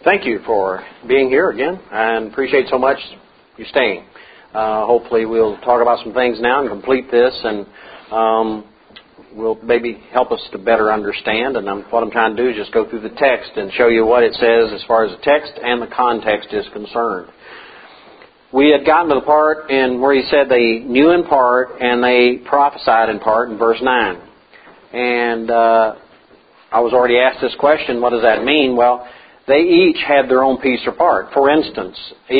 Thank you for being here again, and appreciate so much you staying. Hopefully we'll talk about some things now and complete this, and will maybe help us to better understand. And what I'm trying to do is just go through the text and show you what it says as far as the text and the context is concerned. We had gotten to the part in where he said they knew in part and they prophesied in part in verse 9. And I was already asked this question, what does that mean? Well, they each had their own piece or part. For instance,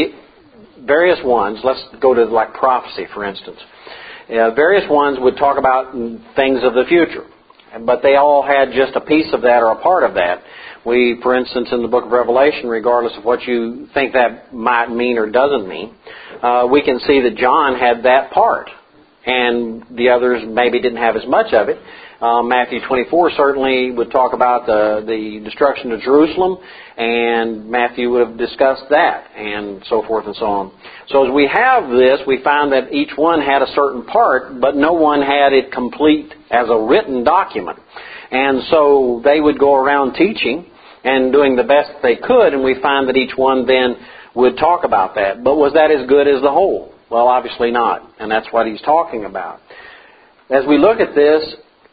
various ones, let's go to like prophecy, for instance. Various ones would talk about things of the future, but they all had just a piece of that or a part of that. We, for instance, in the book of Revelation, regardless of what you think that might mean or doesn't mean, we can see that John had that part, and the others maybe didn't have as much of it. Matthew 24 certainly would talk about the destruction of Jerusalem, and Matthew would have discussed that, and so forth and so on. So as we have this, we find that each one had a certain part, but no one had it complete as a written document. And so they would go around teaching and doing the best they could, and we find that each one then would talk about that. But was that as good as the whole? Well, obviously not, and that's what he's talking about. As we look at this,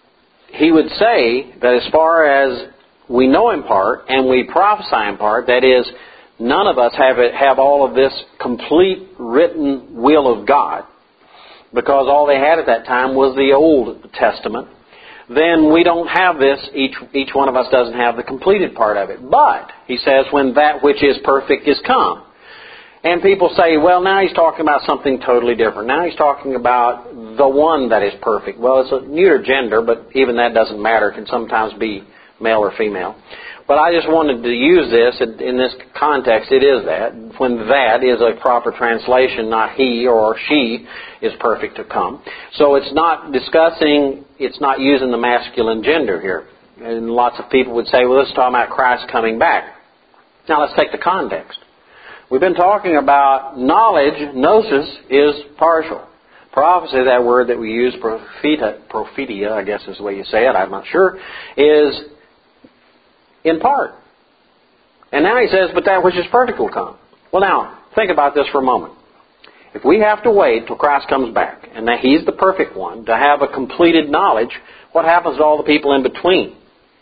he would say that as far as we know in part and we prophesy in part, that is, none of us have all of this complete written will of God, because all they had at that time was the Old Testament. Then we don't have this, each one of us doesn't have the completed part of it. But, he says, when that which is perfect is come. And people say, well, now he's talking about something totally different. Now he's talking about the one that is perfect. Well, it's a neuter gender, but even that doesn't matter. It can sometimes be male or female. But I just wanted to use this in this context. It is that. When that is a proper translation, not he or she is perfect to come. So it's not discussing, it's not using the masculine gender here. And lots of people would say, well, this is talking about Christ coming back. Now let's take the context. We've been talking about knowledge. Gnosis is partial. Prophecy, that word that we use, prophetia, I guess is the way you say it, I'm not sure, is in part. And now he says, but that which is perfect will come. Well, now, think about this for a moment. If we have to wait till Christ comes back, and that He's the perfect one, to have a completed knowledge, what happens to all the people in between?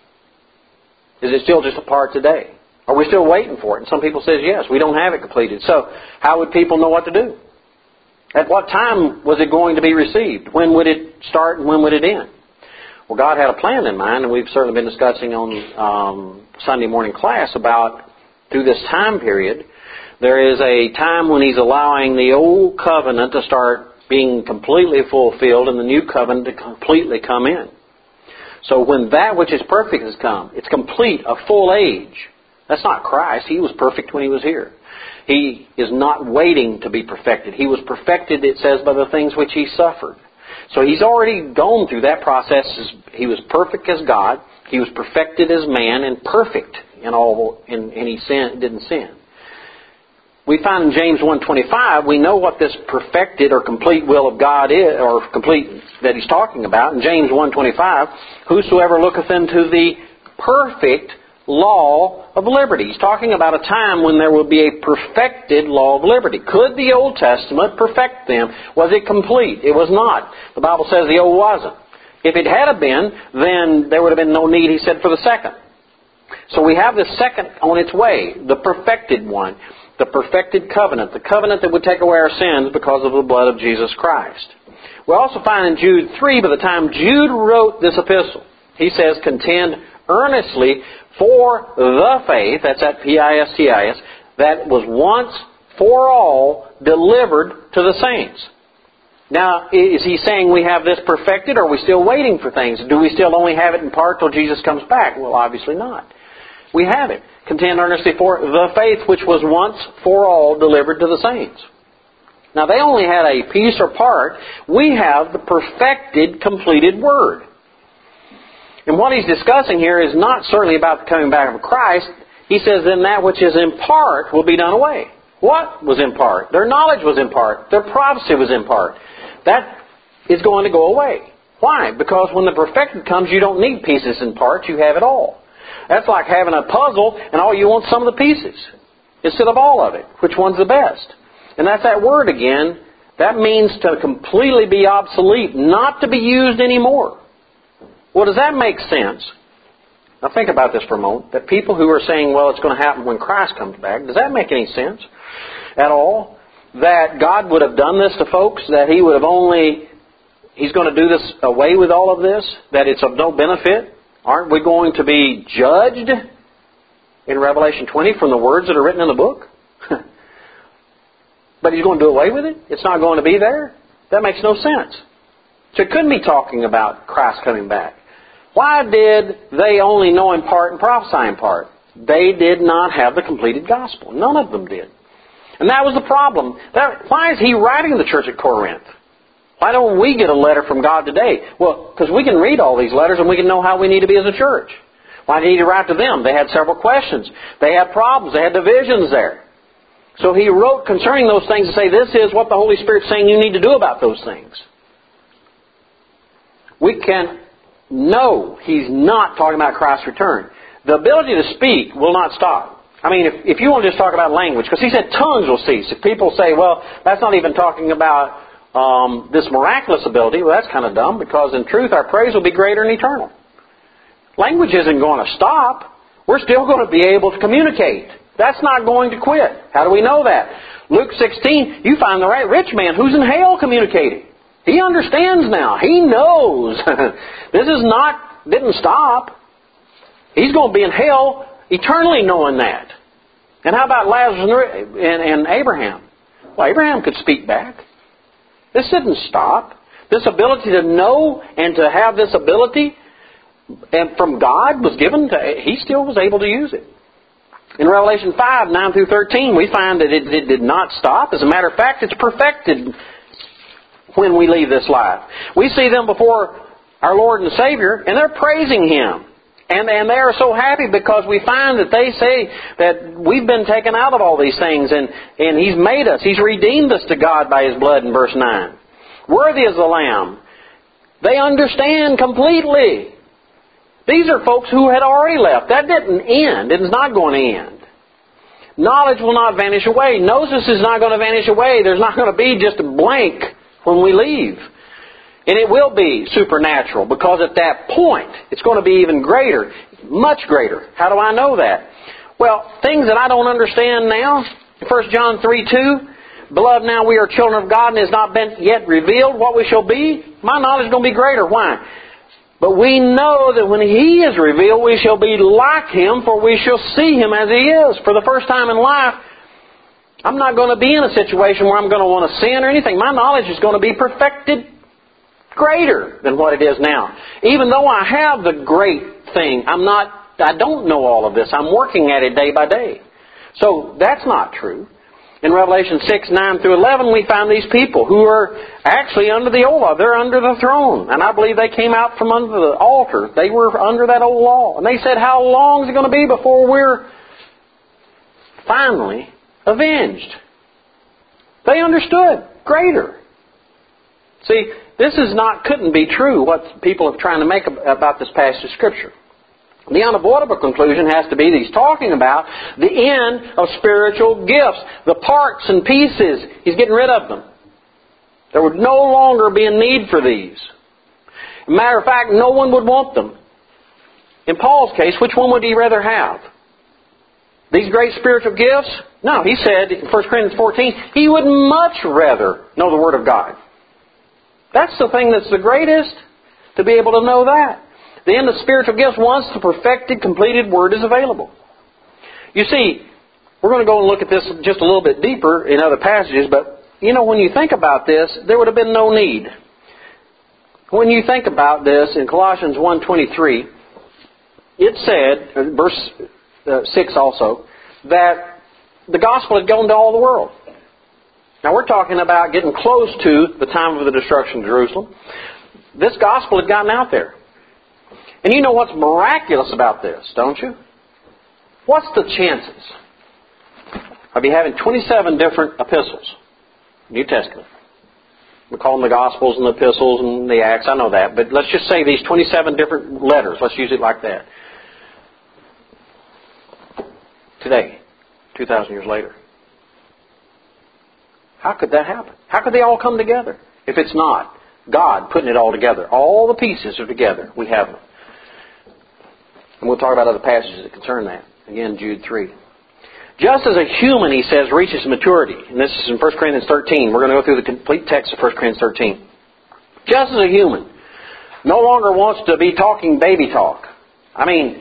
Is it still just a part today? Are we still waiting for it? And some people say, yes, we don't have it completed. So, how would people know what to do? At what time was it going to be received? When would it start and when would it end? Well, God had a plan in mind, and we've certainly been discussing on Sunday morning class about, through this time period, there is a time when He's allowing the old covenant to start being completely fulfilled and the new covenant to completely come in. So when that which is perfect has come, it's complete, a full age. That's not Christ. He was perfect when He was here. He is not waiting to be perfected. He was perfected, it says, by the things which He suffered. So He's already gone through that process. He was perfect as God. He was perfected as man and perfect in all, and He didn't sin. We find in James 1:25, we know what this perfected or complete will of God is, or complete that He's talking about. In James 1:25, whosoever looketh into the perfect law of liberty. He's talking about a time when there will be a perfected law of liberty. Could the Old Testament perfect them? Was it complete? It was not. The Bible says the old wasn't. If it had been, then there would have been no need, he said, for the second. So we have the second on its way, the perfected one, the perfected covenant, the covenant that would take away our sins because of the blood of Jesus Christ. We also find in Jude 3, by the time Jude wrote this epistle, he says, contend earnestly for the faith, that's that P-I-S-T-I-S, that was once for all delivered to the saints. Now, is he saying we have this perfected, or are we still waiting for things? Do we still only have it in part till Jesus comes back? Well, obviously not. We have it. Contend earnestly for the faith which was once for all delivered to the saints. Now, they only had a piece or part. We have the perfected, completed Word. And what he's discussing here is not certainly about the coming back of Christ. He says, then that which is in part will be done away. What was in part? Their knowledge was in part. Their prophecy was in part. That is going to go away. Why? Because when the perfected comes, you don't need pieces and parts. You have it all. That's like having a puzzle and all you want some of the pieces instead of all of it. Which one's the best? And that's that word again. That means to completely be obsolete, not to be used anymore. Well, does that make sense? Now think about this for a moment. That people who are saying, well, it's going to happen when Christ comes back, does that make any sense at all? That God would have done this to folks, that He would have He's going to do this away with all of this, that it's of no benefit? Aren't we going to be judged in Revelation 20 from the words that are written in the book? But He's going to do away with it? It's not going to be there? That makes no sense. So it couldn't be talking about Christ coming back. Why did they only know in part and prophesy in part? They did not have the completed gospel. None of them did. And that was the problem. Why is he writing to the church at Corinth? Why don't we get a letter from God today? Well, because we can read all these letters and we can know how we need to be as a church. Why did he write to them? They had several questions. They had problems. They had divisions there. So he wrote concerning those things to say, this is what the Holy Spirit's saying you need to do about those things. We can know he's not talking about Christ's return. The ability to speak will not stop. I mean, if you want to just talk about language, because he said tongues will cease. If people say, well, that's not even talking about this miraculous ability, well, that's kind of dumb, because in truth our praise will be greater and eternal. Language isn't going to stop. We're still going to be able to communicate. That's not going to quit. How do we know that? Luke 16, you find the right rich man who's in hell communicating. He understands now. He knows. Didn't stop. He's going to be in hell eternally knowing that. And how about Lazarus and Abraham? Well, Abraham could speak back. This didn't stop. This ability to know and to have this ability and from God was given to, he still was able to use it. In Revelation 5, 9 through 13, we find that it did not stop. As a matter of fact, it's perfected when we leave this life. We see them before our Lord and Savior, and they're praising Him. And they are so happy because we find that they say that we've been taken out of all these things and He's made us. He's redeemed us to God by His blood in verse 9. Worthy is the Lamb. They understand completely. These are folks who had already left. That didn't end. It is not going to end. Knowledge will not vanish away. Gnosis is not going to vanish away. There's not going to be just a blank when we leave. And it will be supernatural, because at that point it's going to be even greater, much greater. How do I know that? Well, things that I don't understand now. 1 John 3:2, Beloved, now we are children of God, and it has not been yet revealed what we shall be. My knowledge is going to be greater. Why? But we know that when He is revealed, we shall be like Him, for we shall see Him as He is. For the first time in life, I'm not going to be in a situation where I'm going to want to sin or anything. My knowledge is going to be perfected greater than what it is now. Even though I have the great thing, I don't know all of this. I'm working at it day by day. So that's not true. In Revelation 6, 9 through 11, we find these people who are actually under the old law. They're under the throne. And I believe they came out from under the altar. They were under that old law. And they said, how long is it going to be before we're finally avenged? They understood. Greater. See, this couldn't be true, what people are trying to make about this passage of Scripture. The unavoidable conclusion has to be that he's talking about the end of spiritual gifts. The parts and pieces, he's getting rid of them. There would no longer be a need for these. As a matter of fact, no one would want them. In Paul's case, which one would he rather have? These great spiritual gifts? No, he said in 1 Corinthians 14, he would much rather know the Word of God. That's the thing that's the greatest, to be able to know that. The end of spiritual gifts, once the perfected, completed Word is available. You see, we're going to go and look at this just a little bit deeper in other passages, but, when you think about this, there would have been no need. When you think about this in Colossians 1:23, it said, verse 6 also, that the gospel had gone to all the world. Now we're talking about getting close to the time of the destruction of Jerusalem. This gospel had gotten out there. And you know what's miraculous about this, don't you? What's the chances of you having 27 different epistles? New Testament. We call them the Gospels and the Epistles and the Acts. I know that. But let's just say these 27 different letters. Let's use it like that. today, 2,000 years later. How could that happen? How could they all come together if it's not God putting it all together? All the pieces are together. We have them. And we'll talk about other passages that concern that. Again, Jude 3. Just as a human, he says, reaches maturity. And this is in 1 Corinthians 13. We're going to go through the complete text of 1 Corinthians 13. Just as a human no longer wants to be talking baby talk. I mean,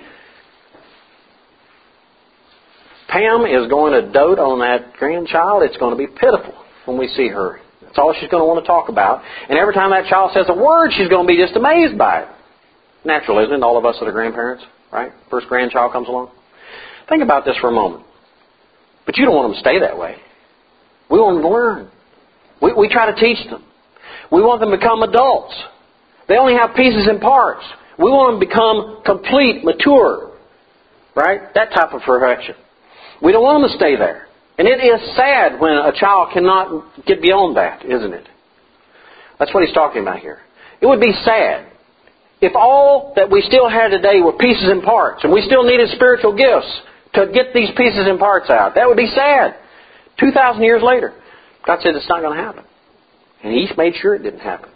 Pam is going to dote on that grandchild. It's going to be pitiful when we see her. That's all she's going to want to talk about. And every time that child says a word, she's going to be just amazed by it. Natural, isn't it? All of us that are grandparents, right? First grandchild comes along. Think about this for a moment. But you don't want them to stay that way. We want them to learn. We try to teach them. We want them to become adults. They only have pieces and parts. We want them to become complete, mature. Right? That type of perfection. We don't want them to stay there. And it is sad when a child cannot get beyond that, isn't it? That's what he's talking about here. It would be sad if all that we still had today were pieces and parts, and we still needed spiritual gifts to get these pieces and parts out. That would be sad. 2,000 years later, God said it's not going to happen. And He made sure it didn't happen.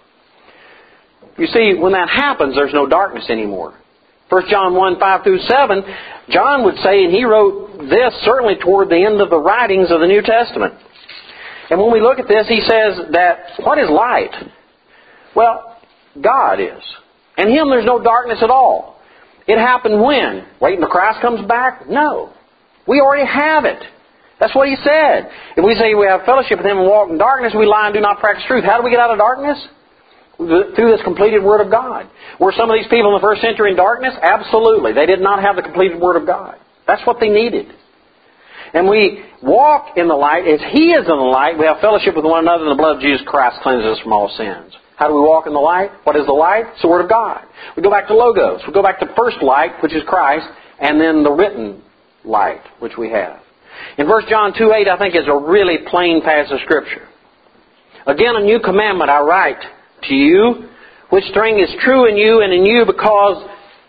You see, when that happens, there's no darkness anymore. 1 John 1, 5 through 7, John would say, and he wrote this certainly toward the end of the writings of the New Testament. And when we look at this, he says that, what is light? Well, God is. And Him there's no darkness at all. It happened when? Waiting till Christ comes back? No. We already have it. That's what He said. If we say we have fellowship with Him and walk in darkness, we lie and do not practice truth. How do we get out of darkness? Through this completed Word of God. Were some of these people in the first century in darkness? Absolutely. They did not have the completed Word of God. That's what they needed. And we walk in the light. As He is in the light, we have fellowship with one another, and the blood of Jesus Christ cleanses us from all sins. How do we walk in the light? What is the light? It's the Word of God. We go back to Logos. We go back to the first light, which is Christ, and then the written light, which we have. In 1 John 2:8, I think is a really plain passage of Scripture. Again, a new commandment I write to you, which thing is true in you and in you because,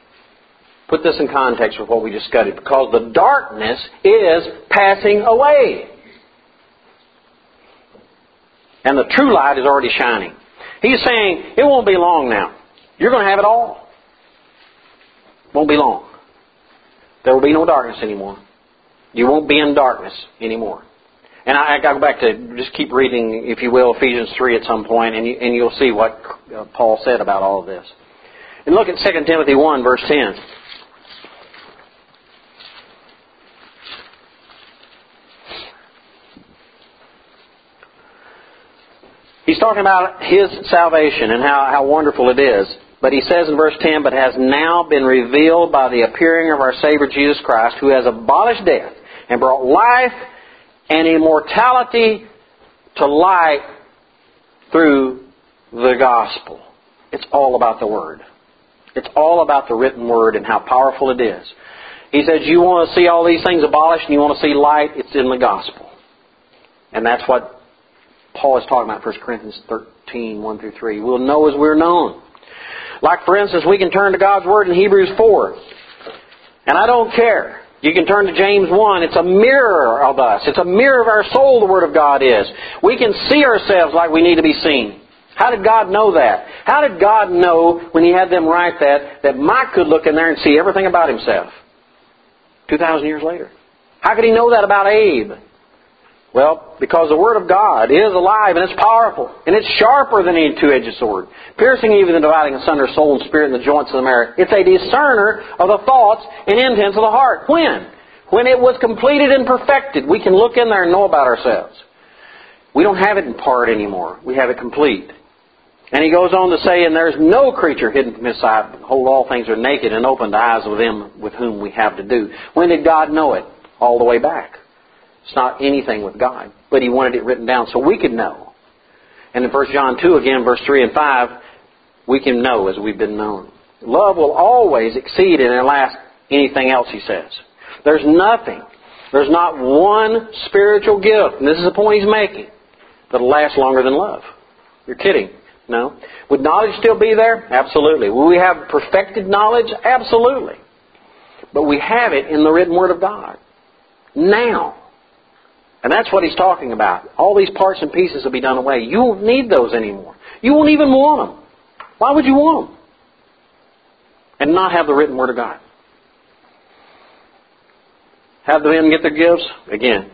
put this in context with what we just studied, because the darkness is passing away. And the true light is already shining. He's saying, it won't be long now. You're going to have it all. Won't be long. There will be no darkness anymore. You won't be in darkness anymore. And I go back to, just keep reading, if you will, Ephesians 3 at some point, and you'll see what Paul said about all of this. And look at 2 Timothy 1, verse 10. He's talking about His salvation and how wonderful it is. But he says in verse 10, but has now been revealed by the appearing of our Savior Jesus Christ, who has abolished death and brought life and immortality to light through the gospel. It's all about the Word. It's all about the written Word and how powerful it is. He says, you want to see all these things abolished and you want to see light? It's in the gospel. And that's what Paul is talking about, 1 Corinthians 13, 1 through 3. We'll know as we're known. Like, for instance, we can turn to God's Word in Hebrews 4. And I don't care. You can turn to James 1. It's a mirror of us. It's a mirror of our soul, the Word of God is. We can see ourselves like we need to be seen. How did God know that? How did God know, when He had them write that Mike could look in there and see everything about himself? 2,000 years later. How could He know that about Abe? Well, because the Word of God is alive and it's powerful. And it's sharper than any two-edged sword, piercing even and dividing asunder soul and spirit and the joints of the marrow. It's a discerner of the thoughts and intents of the heart. When? When it was completed and perfected. We can look in there and know about ourselves. We don't have it in part anymore. We have it complete. And he goes on to say, and there's no creature hidden from His sight. Behold, all things are naked and open to eyes of them with whom we have to do. When did God know it? All the way back. It's not anything with God. But He wanted it written down so we could know. And in 1 John 2, again, verse 3 and 5, we can know as we've been known. Love will always exceed and outlast anything else, he says. There's nothing. There's not one spiritual gift, and this is the point he's making, that'll last longer than love. You're kidding. No. Would knowledge still be there? Absolutely. Will we have perfected knowledge? Absolutely. But we have it in the written Word of God. now. And that's what he's talking about. All these parts and pieces will be done away. You won't need those anymore. You won't even want them. Why would you want them? And not have the written Word of God. Have the men get their gifts? Again,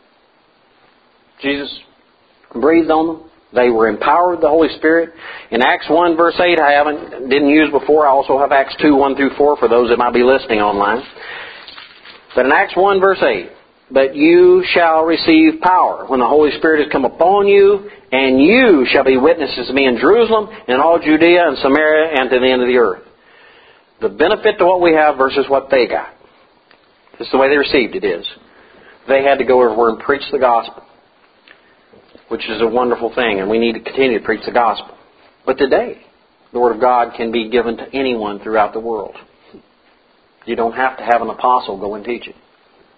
Jesus breathed on them. They were empowered with the Holy Spirit. In Acts 1 verse 8, didn't use before. I also have Acts 2, 1 through 4 for those that might be listening online. But in Acts 1 verse 8, but you shall receive power when the Holy Spirit has come upon you, and you shall be witnesses to me in Jerusalem, and all Judea and Samaria, and to the end of the earth. The benefit to what we have versus what they got. This is the way they received it is. They had to go everywhere and preach the gospel, which is a wonderful thing, and we need to continue to preach the gospel. But today, the Word of God can be given to anyone throughout the world. You don't have to have an apostle go and teach it.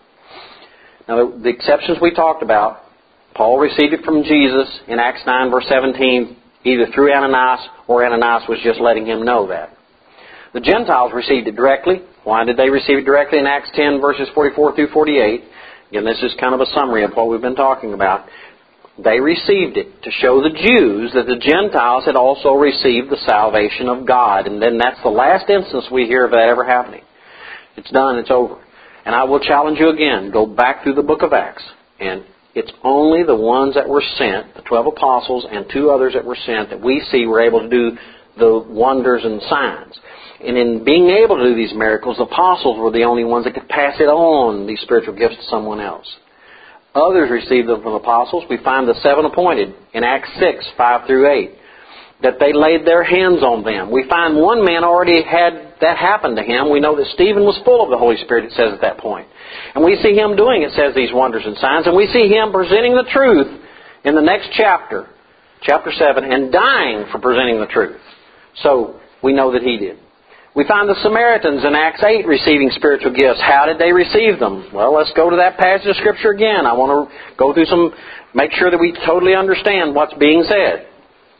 Now, the exceptions we talked about, Paul received it from Jesus in Acts 9 verse 17, either through Ananias or Ananias was just letting him know that. The Gentiles received it directly. Why did they receive it directly in Acts 10 verses 44 through 48? Again, this is kind of a summary of what we've been talking about. They received it to show the Jews that the Gentiles had also received the salvation of God. And then that's the last instance we hear of that ever happening. It's done. It's over. And I will challenge you again. Go back through the book of Acts. And it's only the ones that were sent, the 12 apostles and 2 others that were sent, that we see were able to do the wonders and signs. And in being able to do these miracles, the apostles were the only ones that could pass it on, these spiritual gifts, to someone else. Others received them from the apostles. We find the 7 appointed in Acts 6, 5 through 8, that they laid their hands on them. We find one man already had that happen to him. We know that Stephen was full of the Holy Spirit, it says at that point. And we see him doing, it says, these wonders and signs. And we see him presenting the truth in the next chapter, chapter 7, and dying for presenting the truth. So we know that he did. We find the Samaritans in Acts 8 receiving spiritual gifts. How did they receive them? Well, let's go to that passage of Scripture again. I want to go through make sure that we totally understand what's being said.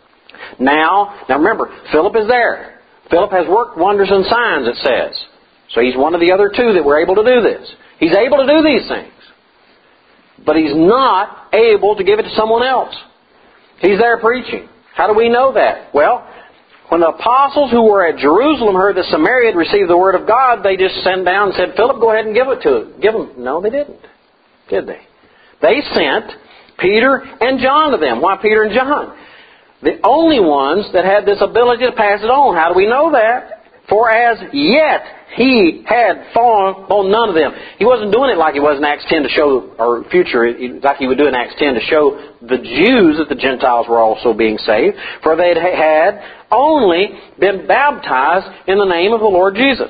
Now remember, Philip is there. Philip has worked wonders and signs, it says. So he's one of the other 2 that were able to do this. He's able to do these things. But he's not able to give it to someone else. He's there preaching. How do we know that? Well, when the apostles who were at Jerusalem heard that Samaria had received the Word of God, they just sent down and said, Philip, go ahead and give them. No, they didn't. Did they? They sent Peter and John to them. Why Peter and John? The only ones that had this ability to pass it on. How do we know that? For as yet he had fallen on none of them. He wasn't doing it like he was in Acts 10 to show, or future, like he would do in Acts 10 to show the Jews that the Gentiles were also being saved. For they had only been baptized in the name of the Lord Jesus.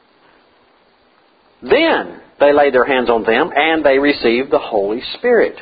Then they laid their hands on them and they received the Holy Spirit.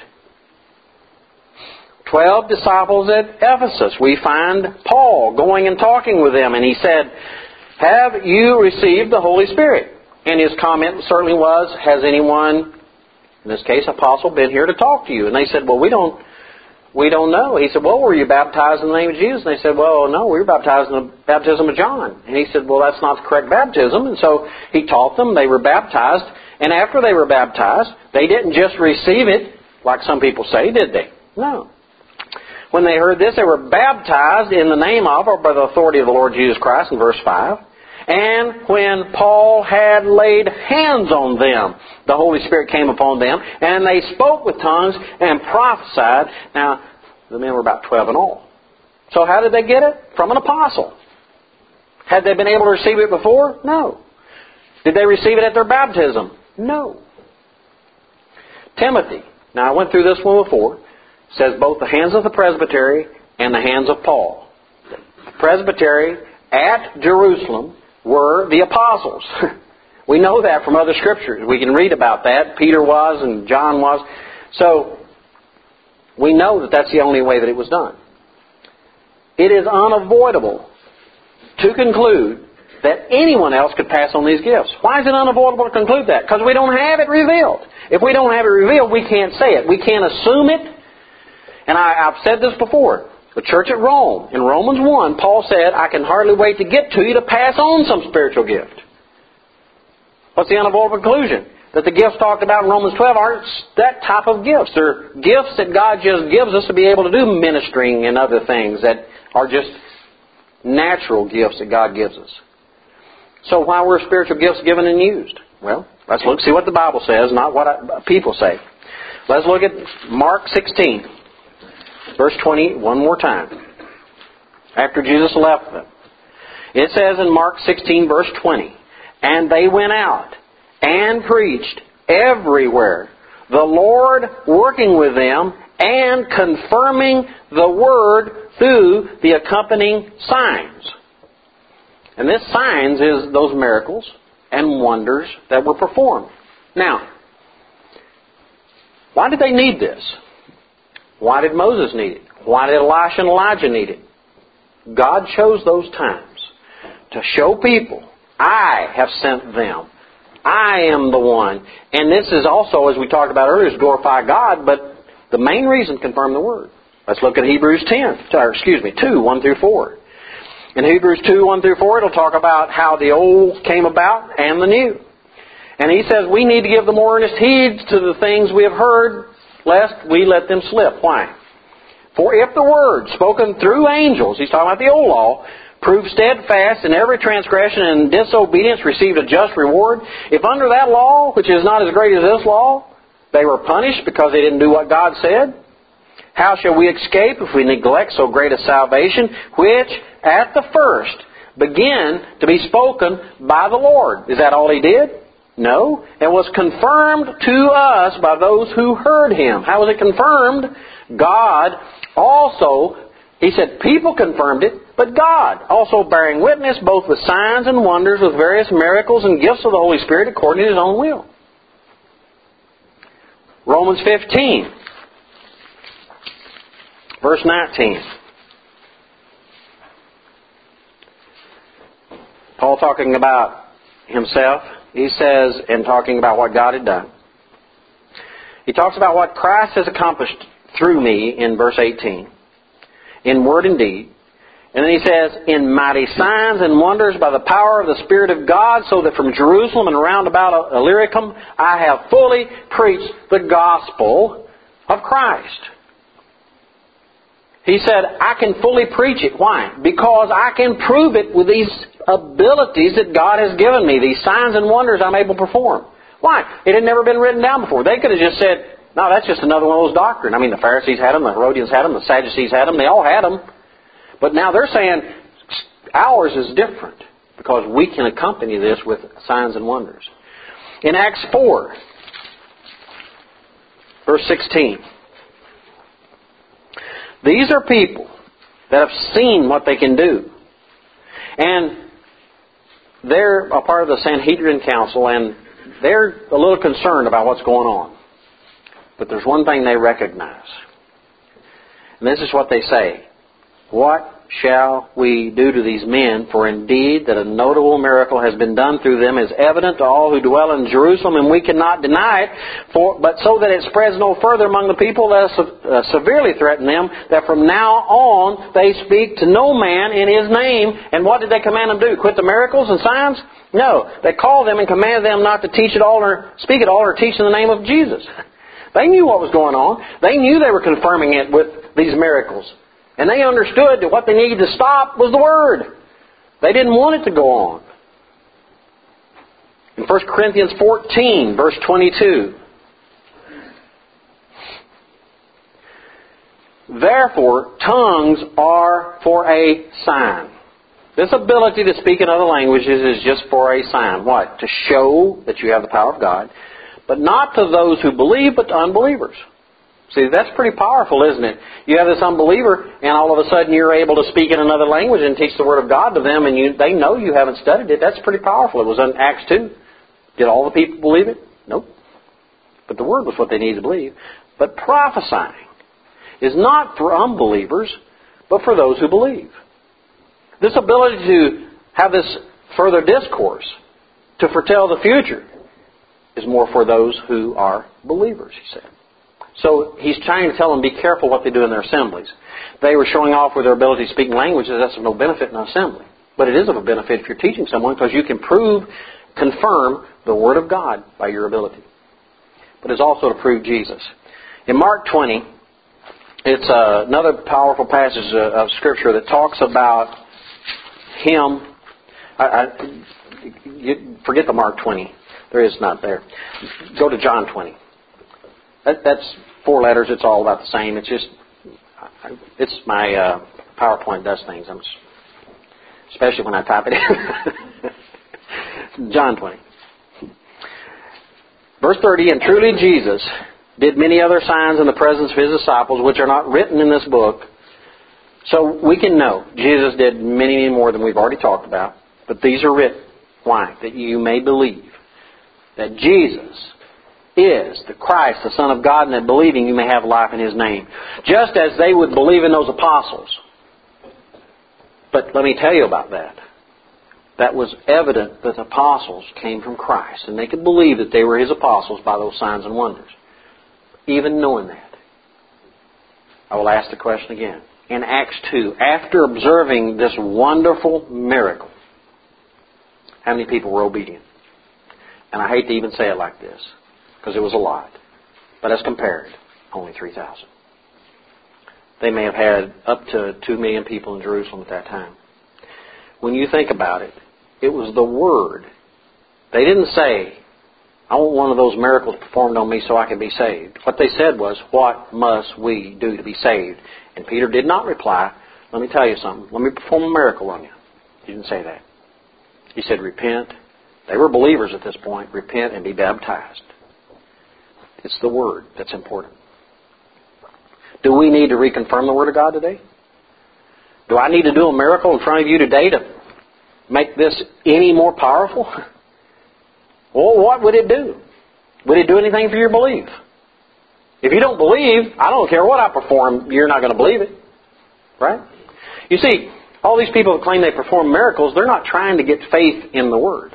12 disciples at Ephesus. We find Paul going and talking with them, and he said, have you received the Holy Spirit? And his comment certainly was, has anyone, in this case apostle, been here to talk to you? And they said, well, we don't know. He said, well, were you baptized in the name of Jesus? And they said, well, no, we were baptized in the baptism of John. And he said, well, that's not the correct baptism. And so he taught them. They were baptized. And after they were baptized, they didn't just receive it, like some people say, did they? No. When they heard this, they were baptized in the name of, or by the authority of the Lord Jesus Christ, in verse 5. And when Paul had laid hands on them, the Holy Spirit came upon them, and they spoke with tongues and prophesied. Now, the men were about 12 in all. So how did they get it? From an apostle. Had they been able to receive it before? No. Did they receive it at their baptism? No. Timothy. Now, I went through this one before. Says both the hands of the presbytery and the hands of Paul. The presbytery at Jerusalem were the apostles. We know that from other scriptures. We can read about that. Peter was and John was. So we know that that's the only way that it was done. It is unavoidable to conclude that anyone else could pass on these gifts. Why is it unavoidable to conclude that? Because we don't have it revealed. If we don't have it revealed, we can't say it. We can't assume it. And I've said this before. The church at Rome, in Romans 1, Paul said, I can hardly wait to get to you to pass on some spiritual gift. What's the unavoidable conclusion? that the gifts talked about in Romans 12 aren't that type of gifts. They're gifts that God just gives us to be able to do ministering and other things that are just natural gifts that God gives us. So why were spiritual gifts given and used? Well, let's see what the Bible says, not what people say. Let's look at Mark 16, verse 20, one more time. After Jesus left them. It says in Mark 16, verse 20, "And they went out and preached everywhere, the Lord working with them and confirming the word through the accompanying signs." And this signs is those miracles and wonders that were performed. Now, why did they need this? Why did Moses need it? Why did Elisha and Elijah need it? God chose those times to show people, I have sent them. I am the one. And this is also, as we talked about earlier, is glorify God, but the main reason, confirm the Word. Let's look at Hebrews 2, 1 through 4. In Hebrews 2, 1 through 4, it'll talk about how the old came about and the new. And he says we need to give the more earnest heed to the things we have heard, lest we let them slip. Why? For if the word spoken through angels, he's talking about the old law, proved steadfast, and every transgression and disobedience received a just reward, if under that law, which is not as great as this law, they were punished because they didn't do what God said, how shall we escape if we neglect so great a salvation, which at the first began to be spoken by the Lord? Is that all He did? No. It was confirmed to us by those who heard Him. How was it confirmed? God also, He said people confirmed it, but God also bearing witness both with signs and wonders, with various miracles and gifts of the Holy Spirit according to His own will. Romans 15. Verse 19. Paul talking about himself, he says, and talking about what God had done. He talks about what Christ has accomplished through me in verse 18. In word and deed. And then he says, in mighty signs and wonders by the power of the Spirit of God, so that from Jerusalem and round about Illyricum I have fully preached the gospel of Christ. He said, I can fully preach it. Why? Because I can prove it with these abilities that God has given me, these signs and wonders I'm able to perform. Why? It had never been written down before. They could have just said, no, that's just another one of those doctrines. I mean, the Pharisees had them, the Herodians had them, the Sadducees had them, they all had them. But now they're saying, ours is different, because we can accompany this with signs and wonders. In Acts 4, verse 16, these are people that have seen what they can do. And they're a part of the Sanhedrin Council, and they're a little concerned about what's going on. But there's one thing they recognize. And this is what they say. What shall we do to these men? For indeed that a notable miracle has been done through them is evident to all who dwell in Jerusalem, and we cannot deny it. But so that it spreads no further among the people, let us severely threaten them that from now on they speak to no man in His name. And what did they command them to do? Quit the miracles and signs? No. They called them and commanded them not to teach at all or speak at all or teach in the name of Jesus. They knew what was going on. They knew they were confirming it with these miracles. And they understood that what they needed to stop was the Word. They didn't want it to go on. In 1 Corinthians 14, verse 22. Therefore, tongues are for a sign. This ability to speak in other languages is just for a sign. What? To show that you have the power of God. But not to those who believe, but to unbelievers. See, that's pretty powerful, isn't it? You have this unbeliever, and all of a sudden you're able to speak in another language and teach the Word of God to them, and they know you haven't studied it. That's pretty powerful. It was in Acts 2. Did all the people believe it? Nope. But the Word was what they needed to believe. But prophesying is not for unbelievers, but for those who believe. This ability to have this further discourse, to foretell the future, is more for those who are believers, he said. So he's trying to tell them, be careful what they do in their assemblies. They were showing off with their ability to speak languages. That's of no benefit in an assembly. But it is of a benefit if you're teaching someone, because you can prove confirm the Word of God by your ability. But it's also to prove Jesus. In Mark 20, it's another powerful passage of Scripture that talks about Him. Forget the Mark 20. There is not there. Go to John 20. That's 4 letters. It's all about the same. It's my PowerPoint does things. Especially when I type it in. John 20. Verse 30, and truly Jesus did many other signs in the presence of His disciples, which are not written in this book. So we can know Jesus did many, many more than we've already talked about. But these are written. Why? That you may believe that Jesus is the Christ, the Son of God, and that believing you may have life in His name. Just as they would believe in those apostles. But let me tell you about that. That was evident that the apostles came from Christ. And they could believe that they were His apostles by those signs and wonders. Even knowing that. I will ask the question again. In Acts 2, after observing this wonderful miracle, how many people were obedient? And I hate to even say it like this, because it was a lot. But as compared, only 3,000. They may have had up to 2 million people in Jerusalem at that time. When you think about it, it was the Word. They didn't say, I want one of those miracles performed on me so I can be saved. What they said was, what must we do to be saved? And Peter did not reply, let me tell you something. Let me perform a miracle on you. He didn't say that. He said, repent. They were believers at this point. Repent and be baptized. It's the Word that's important. Do we need to reconfirm the Word of God today? Do I need to do a miracle in front of you today to make this any more powerful? Well, what would it do? Would it do anything for your belief? If you don't believe, I don't care what I perform, you're not going to believe it. Right? You see, all these people that claim they perform miracles, they're not trying to get faith in the Word.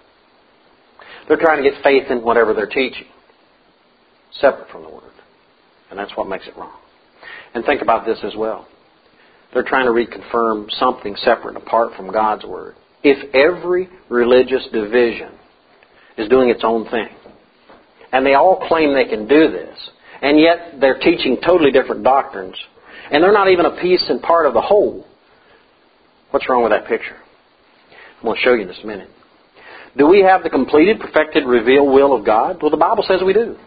They're trying to get faith in whatever they're teaching. Separate from the Word. And that's what makes it wrong. And think about this as well. They're trying to reconfirm something separate and apart from God's Word. If every religious division is doing its own thing, and they all claim they can do this, and yet they're teaching totally different doctrines, and they're not even a piece and part of the whole, what's wrong with that picture? I'm going to show you in just a minute. Do we have the completed, perfected, revealed will of God? Well, the Bible says we do.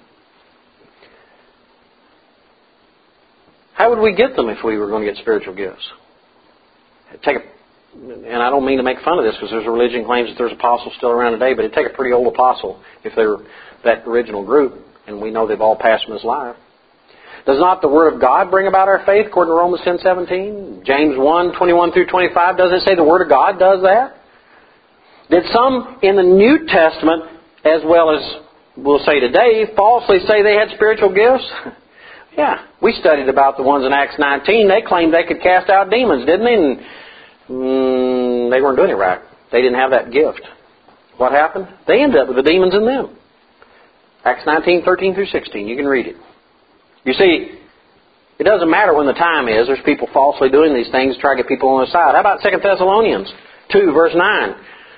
How would we get them if we were going to get spiritual gifts? And I don't mean to make fun of this because there's a religion that claims that there's apostles still around today, but it'd take a pretty old apostle if they're that original group, and we know they've all passed from this life. Does not the Word of God bring about our faith, according to Romans 10:17? James 1:21 through 25, doesn't it say the Word of God does that? Did some in the New Testament, as well as we'll say today, falsely say they had spiritual gifts? Yeah, we studied about the ones in Acts 19. They claimed they could cast out demons, didn't they? And they weren't doing it right. They didn't have that gift. What happened? They ended up with the demons in them. Acts 19:13 through 16. You can read it. You see, it doesn't matter when the time is. There's people falsely doing these things to try to get people on their side. How about 2 Thessalonians 2, verse 9?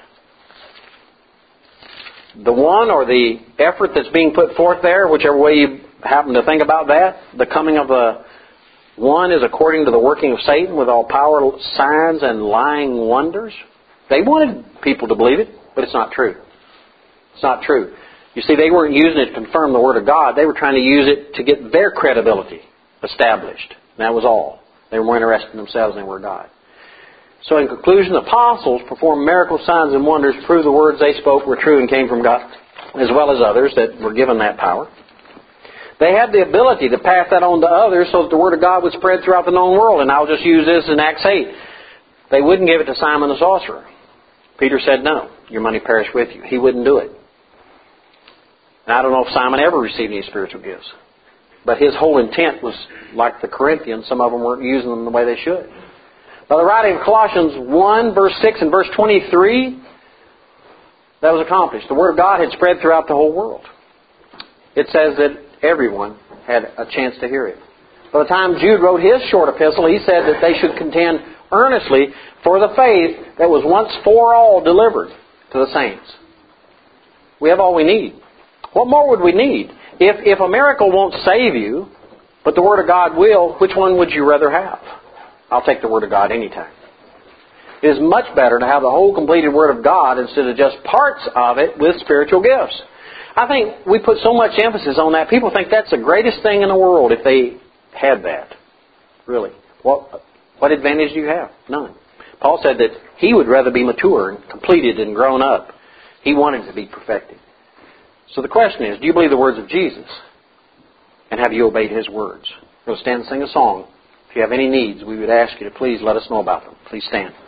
The one or the effort that's being put forth there, whichever way you happen to think about that, the coming of the one is according to the working of Satan with all power, signs, and lying wonders. They wanted people to believe it, but it's not true. It's not true. You see, they weren't using it to confirm the Word of God. They were trying to use it to get their credibility established. And that was all. They were more interested in themselves than they were God. So in conclusion, the apostles performed miracles, signs, and wonders to prove the words they spoke were true and came from God, as well as others that were given that power. They had the ability to pass that on to others so that the Word of God would spread throughout the known world. And I'll just use this in Acts 8. They wouldn't give it to Simon the sorcerer. Peter said, no, your money perish with you. He wouldn't do it. And I don't know if Simon ever received any spiritual gifts. But his whole intent was like the Corinthians. Some of them weren't using them the way they should. By the writing of Colossians 1, verse 6 and verse 23, that was accomplished. The Word of God had spread throughout the whole world. It says that everyone had a chance to hear it. By the time Jude wrote his short epistle, he said that they should contend earnestly for the faith that was once for all delivered to the saints. We have all we need. What more would we need? If a miracle won't save you, but the Word of God will, which one would you rather have? I'll take the Word of God anytime. It is much better to have the whole completed Word of God instead of just parts of it with spiritual gifts. I think we put so much emphasis on that. People think that's the greatest thing in the world if they had that. Really. What advantage do you have? None. Paul said that he would rather be mature and completed and grown up. He wanted to be perfected. So the question is, do you believe the words of Jesus? And have you obeyed His words? We'll stand and sing a song. If you have any needs, we would ask you to please let us know about them. Please stand.